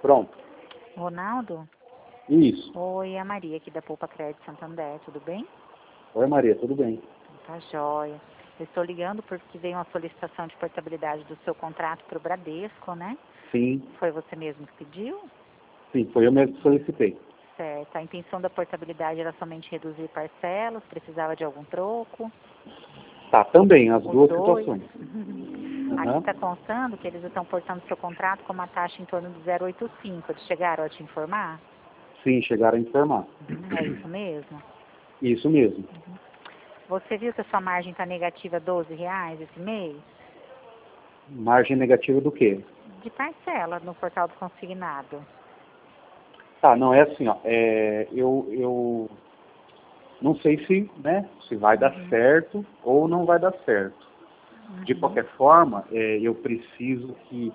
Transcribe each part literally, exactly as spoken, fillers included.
Pronto. Ronaldo? Isso. Oi, é a Maria aqui da Poupa Crédito Santander, tudo bem? Oi, Maria, tudo bem? Tá jóia. Eu estou ligando porque veio uma solicitação de portabilidade do seu contrato para o Bradesco, né? Sim, Foi você mesmo que pediu? sim, foi eu mesmo que solicitei. Certo. A intenção da portabilidade era somente reduzir parcelas, precisava de algum troco? Tá, também, as Os duas dois? situações. Aqui Aham. está constando que eles estão portando seu contrato com uma taxa em torno de zero vírgula oitenta e cinco. Eles chegaram a te informar? Sim, chegaram a informar. É isso mesmo? Isso mesmo. Você viu que a sua margem está negativa doze reais esse mês? Margem negativa do quê? De parcela no portal do consignado. Tá, não, é assim, ó, é, eu, eu não sei se, né, se vai dar Uhum. certo ou não vai dar certo. De Uhum. qualquer forma, é, eu preciso que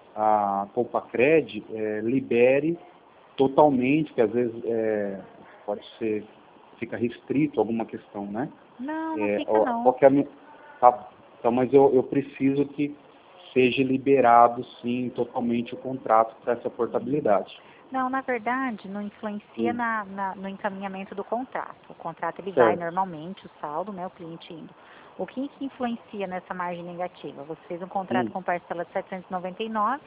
a Compacred é, libere totalmente, que às vezes é, pode ser, fica restrito alguma questão, né? Não, não É, fica ó, não. qual que é a minha, tá, então, mas eu, eu preciso que seja liberado, sim, totalmente o contrato para essa portabilidade. Não, na verdade, não influencia Hum, na, na- no encaminhamento do contrato. O contrato ele vai certo. normalmente, o saldo, né, o cliente indo. O que, que influencia nessa margem negativa? Você fez um contrato Hum, com parcela de setecentos e noventa e nove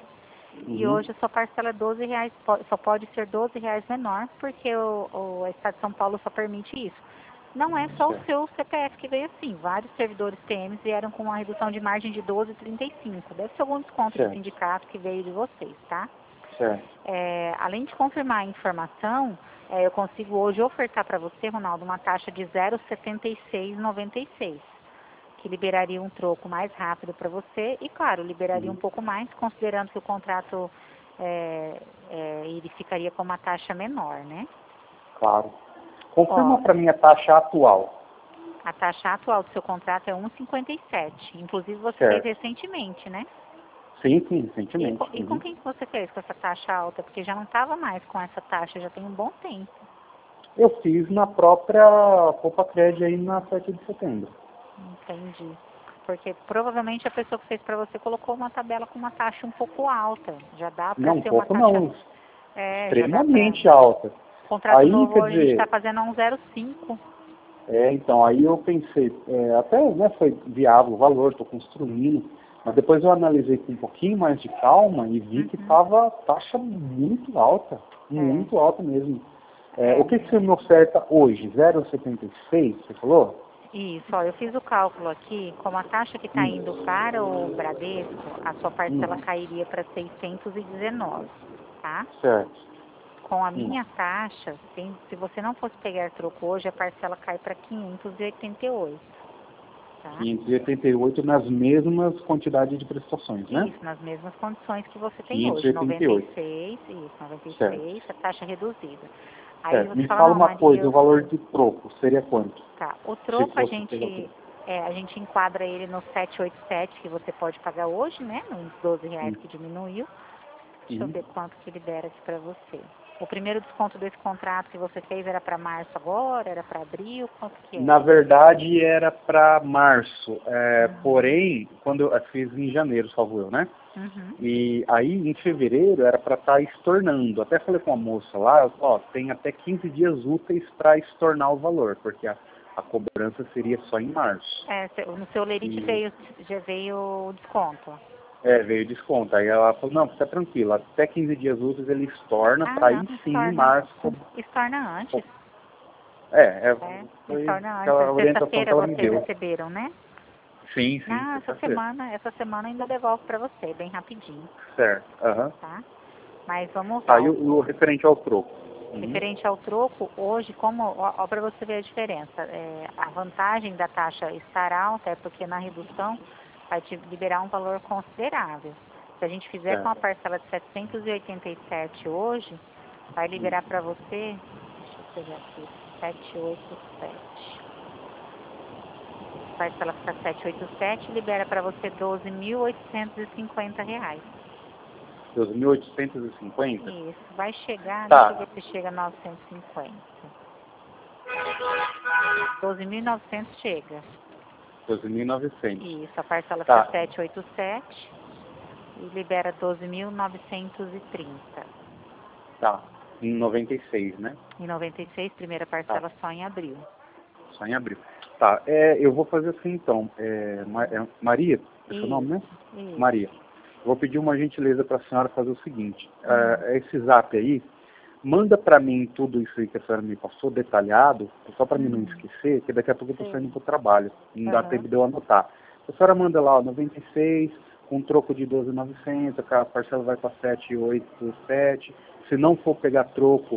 e uhum, hoje a sua parcela é doze reais, po- só pode ser doze reais menor, porque o, o Estado de São Paulo só permite isso. Não é só o certo. seu C P F que veio assim. Vários servidores T Ms vieram com uma redução de margem de doze vírgula trinta e cinco. Deve ser algum desconto de Certo, sindicato que veio de vocês, tá? certo. É, além de confirmar a informação, é, eu consigo hoje ofertar para você, Ronaldo, uma taxa de zero vírgula setenta e seis noventa e seis, que liberaria um troco mais rápido para você e, claro, liberaria um Uhum, pouco mais, considerando que o contrato é, é, ele ficaria com uma taxa menor, né? claro. Ó, Confirma para mim a taxa atual. a taxa atual do seu contrato é um vírgula cinquenta e sete. Inclusive, você fez Certo. recentemente, né? Sim, sim, E, recentemente. co- e com Uhum. quem que você fez com essa taxa alta? Porque já não estava mais com essa taxa, já tem um bom tempo. Eu fiz na própria Compacred aí na sete de setembro. Entendi. Porque provavelmente a pessoa que fez para você colocou uma tabela com uma taxa um pouco alta. Já dá para Não, um ser uma pouco taxa. não, É, já dá para. extremamente alta. Contrato Aí, novo quer a gente está dizer, fazendo a um zero vírgula cinco. é, então, aí eu pensei, é, até né, foi viável o valor, estou construindo, mas depois eu analisei com um pouquinho mais de calma e vi que Uhum. estava taxa muito alta, É, muito alta mesmo. É, o é. que, que você me oferta hoje? zero vírgula setenta e seis, você falou? Isso, ó, eu fiz o cálculo aqui, como a taxa que está Hum, indo para o Bradesco, a sua hum, parcela cairia para seiscentos e dezenove, tá? certo. Com a Hum. minha taxa, sem- se você não fosse pegar troco hoje, a parcela cai para quinhentos e oitenta e oito, tá? quinhentos e oitenta e oito nas mesmas quantidades de prestações, né? Isso, nas mesmas condições que você tem quinhentos e hoje, oitenta e noventa e oito. seis, isso, noventa e Certo. seis, a taxa reduzida. Aí Certo. você Me fala, fala não, uma Maria, coisa, o eu, valor de troco seria quanto? tá, o Se troco a fosse pegar o gente, troco. é, a gente enquadra ele no setecentos e oitenta e sete que você pode pagar hoje, né, nos doze reais Hum. que diminuiu. Deixa eu Uhum. ver quanto que libera aqui pra você. O primeiro desconto desse contrato que você fez era para março agora, era para abril, quanto que Na era? verdade era para março, é, Uhum, porém, quando eu fiz em janeiro, salvo eu, né? uhum, E aí em fevereiro era para estar estornando. Até falei com a moça lá, ó, tem até quinze dias úteis para estornar o valor, porque a, a cobrança seria só em março. é, se- no seu lerite E veio, já veio o desconto. é, veio desconto. Aí ela falou, não, fica tranquilo, até quinze dias úteis ele estorna Ah, para não, aí sim em estorna, março. co- estorna co- antes. É, é, É, foi estorna antes. aquela orientação que Sexta-feira ela me vocês deu. receberam, né? Sim, sim, Não, essa sexta-feira. semana, essa semana ainda devolve pra você, bem rapidinho, Certo. Aham. tá? Mas vamos Tá, lá. e O- o, o referente ao troco? Uhum. Referente ao troco, hoje, como, ó, ó para você ver a diferença, é, a vantagem da taxa estar alta é porque na redução vai te liberar um valor considerável. Se a gente fizer com a Certo. parcela de setecentos e oitenta e sete hoje, vai Hum. liberar para você, deixa eu pegar aqui, setecentos e oitenta e sete. Parcela fica setecentos e oitenta e sete, libera para você doze mil oitocentos e cinquenta reais. doze mil oitocentos e cinquenta? Isso, vai chegar, deixa eu Tá. ver se chega a novecentos e cinquenta. doze mil e novecentos chega. doze mil e novecentos. Isso, a parcela fica Tá. setecentos e oitenta e sete e libera doze mil novecentos e trinta. Tá, em noventa e seis, né? Em noventa e seis, primeira parcela Tá. só em abril. Só em abril. Tá, é, eu vou fazer assim então. É, Ma- é Maria, é seu nome, né? Isso. Maria. Vou pedir uma gentileza para a senhora fazer o seguinte. Hum. É, esse zap aí, manda para mim tudo isso aí que a senhora me passou, detalhado, só para mim não Hum. esquecer, que daqui a pouco eu estou Sei. saindo para o trabalho. Não dá Aham. tempo de eu anotar. A senhora manda lá, ó, noventa e seis, com um troco de doze mil e novecentos, a parcela vai para sete mil e oitocentos e sete. Se não for pegar troco,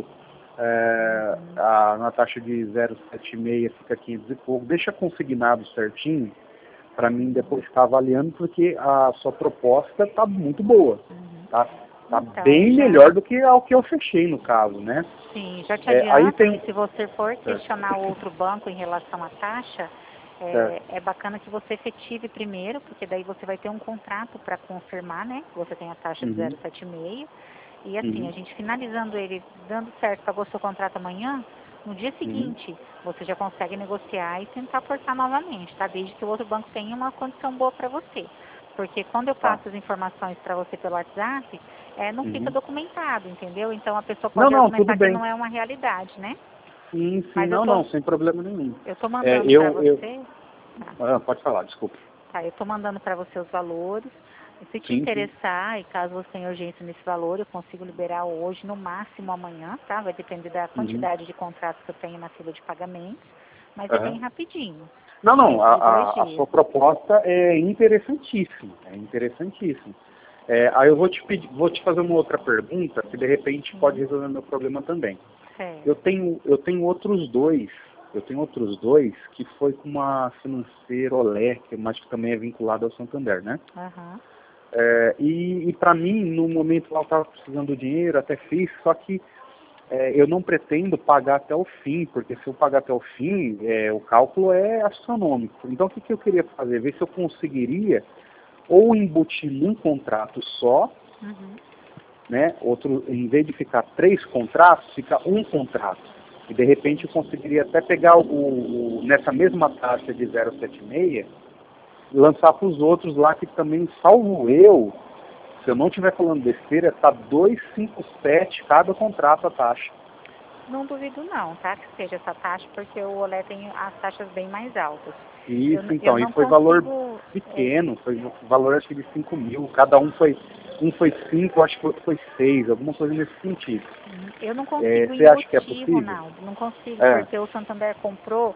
é, Uhum. a, na taxa de zero vírgula setenta e seis fica quinhentos e pouco. Deixa consignado certinho, para mim depois ficar avaliando, porque a sua proposta está muito boa. Uhum. Tá, tá Então, bem já... melhor do que ao que eu fechei, no caso, né? Sim, já te É, aí adianto tem... que se você for Certo. questionar outro banco em relação à taxa, é, Certo. é bacana que você efetive primeiro, porque daí você vai ter um contrato para confirmar, né? Que você tem a taxa de Uhum. zero vírgula setenta e seis. E assim, Uhum. a gente finalizando ele, dando certo, pagou seu contrato amanhã, no dia Uhum. seguinte você já consegue negociar e tentar forçar novamente, tá? Desde que o outro banco tenha uma condição boa para você. Porque quando eu Tá. passo as informações para você pelo WhatsApp, é, não fica Uhum. documentado, entendeu? Então a pessoa Não, pode não, tudo argumentar que bem. não é uma realidade, né? Sim, sim, Mas eu não, tô, não, sem problema nenhum. eu tô É, mandando para eu, eu... você, tá? Ah, pode falar, desculpa. Tá, eu tô mandando para você os valores. E se te Sim, sim. interessar, e caso você tenha urgência nesse valor, eu consigo liberar hoje, no máximo amanhã, tá? Vai depender da Uhum. quantidade de contratos que eu tenho na fila de pagamentos, mas é bem Aham. rapidinho, Não, não, dentro a, de dois a, a dias. sua proposta é interessantíssima, é interessantíssima. É, aí eu vou te pedir, vou te fazer uma outra pergunta, que de repente pode Sim, resolver meu problema também. Eu certo. tenho, eu tenho outros dois, eu tenho outros dois que foi com uma financeira Olé, que mas que também é vinculada ao Santander, né? Aham. É, e e para mim, no momento lá eu estava precisando do dinheiro, até fiz, só que é, eu não pretendo pagar até o fim, porque se eu pagar até o fim, é, o cálculo é astronômico. Então o que, que eu queria fazer? Ver se eu conseguiria ou embutir num contrato só, Uhum. né? Outro, em vez de ficar três contratos, fica um contrato. E de repente eu Entendi. conseguiria até pegar o, o nessa mesma taxa de zero vírgula setenta e seis, lançar para os outros lá que também, salvo eu, se eu não estiver falando besteira, está dois vírgula cinquenta e sete cada contrato a taxa. Não duvido não, tá? Que seja essa taxa, porque o Olé tem as taxas bem mais altas. Eu, Isso, n- eu então, e não foi valor consigo... é, pequeno, foi valor acho que de cinco mil, cada um foi, um foi cinco, acho que o outro foi seis, alguma coisa nesse sentido. Uhum. Eu não É, consigo você acha que é embutir, possível? Ronaldo, não consigo, É. porque o Santander comprou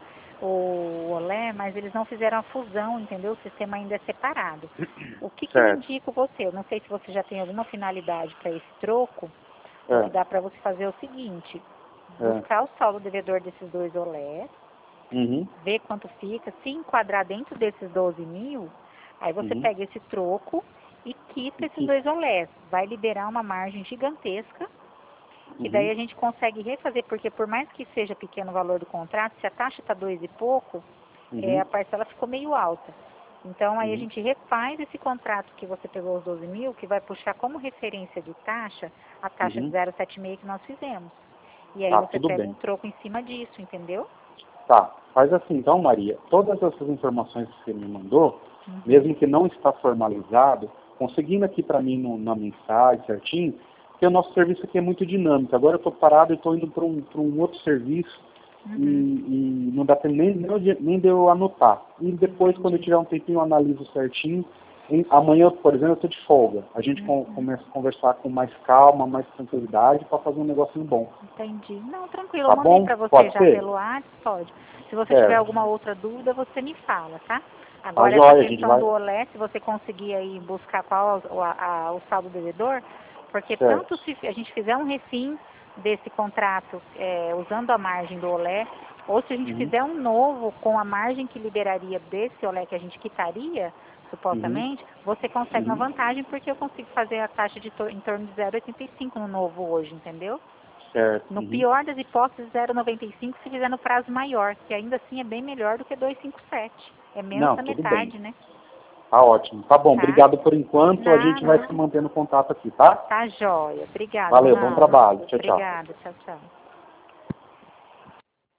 o Olé, mas eles não fizeram a fusão, entendeu? O sistema ainda é separado. O que, que eu Certo. indico você? Eu não sei se você já tem alguma finalidade para esse troco, o que É. dá para você fazer é o seguinte, É. buscar o saldo devedor desses dois Olé, Uhum. ver quanto fica, se enquadrar dentro desses doze mil, aí você Uhum. pega esse troco e quita E esses que- dois Olés. Vai liberar uma margem gigantesca, que daí Uhum. a gente consegue refazer, porque por mais que seja pequeno o valor do contrato, se a taxa está dois e pouco, é, Uhum. a parcela ficou meio alta. Então aí a Uhum. gente refaz esse contrato que você pegou os doze mil, que vai puxar como referência de taxa a taxa de Uhum. zero vírgula setenta e seis que nós fizemos. E aí Tá, você tudo pega um bem. troco em cima disso, entendeu? Tá, faz assim então, Maria. Todas essas informações que você me mandou, Uhum. mesmo que não está formalizado, conseguindo aqui para mim no, na mensagem certinho, porque o nosso serviço aqui é muito dinâmico. Agora eu estou parado e estou indo para um, para um outro serviço e, Uhum. e não dá tempo nem, nem, de- nem de eu anotar. E depois, quando eu Entendi. tiver um tempinho, eu analiso certinho. Em- amanhã, por exemplo, eu estou de folga. A gente com, Uhum. começa a conversar com mais calma, mais tranquilidade, para fazer um negocinho bom. Entendi. Não, tranquilo, eu Tá mandei bom? para você Pode já ser? pelo WhatsApp, pode. Se você tiver Certo. alguma outra dúvida, você me fala, tá? Tá Agora essa joia, a gente questão vai... do Olé, se você conseguir aí buscar qual é o, a- a- o saldo devedor, porque Certo. tanto se a gente fizer um refim desse contrato é, usando a margem do Olé, ou se a gente Uhum. fizer um novo com a margem que liberaria desse Olé que a gente quitaria, Uhum. supostamente, você consegue uma Uhum. vantagem porque eu consigo fazer a taxa de to- em torno de zero vírgula oitenta e cinco no novo hoje, entendeu? Certo. No Uhum. pior das hipóteses, zero vírgula noventa e cinco se fizer no prazo maior, que ainda assim é bem melhor do que dois vírgula cinquenta e sete. É menos Não, da tudo bem. metade, né? Tá ótimo. Tá bom, Tá? obrigado por enquanto. A gente vai Nada. se mantendo em contato aqui, tá? Tá jóia. Obrigada, Valeu, bom Ronaldo. trabalho. Tchau, tchau. Obrigada. Tchau, tchau.